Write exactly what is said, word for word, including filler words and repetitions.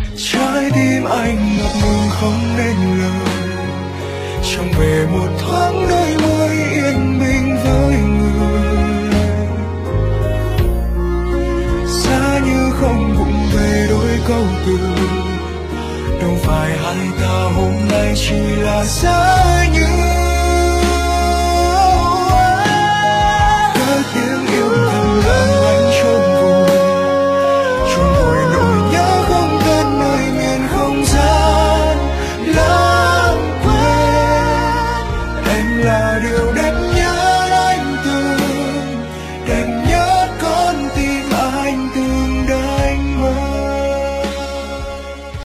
trái tim anh ngập ngừng không nên lời, trong về một thoáng nơi mới yên bình với người. Xa như không vụng về đôi câu từ, đâu phải hai ta hôm nay chỉ là xa như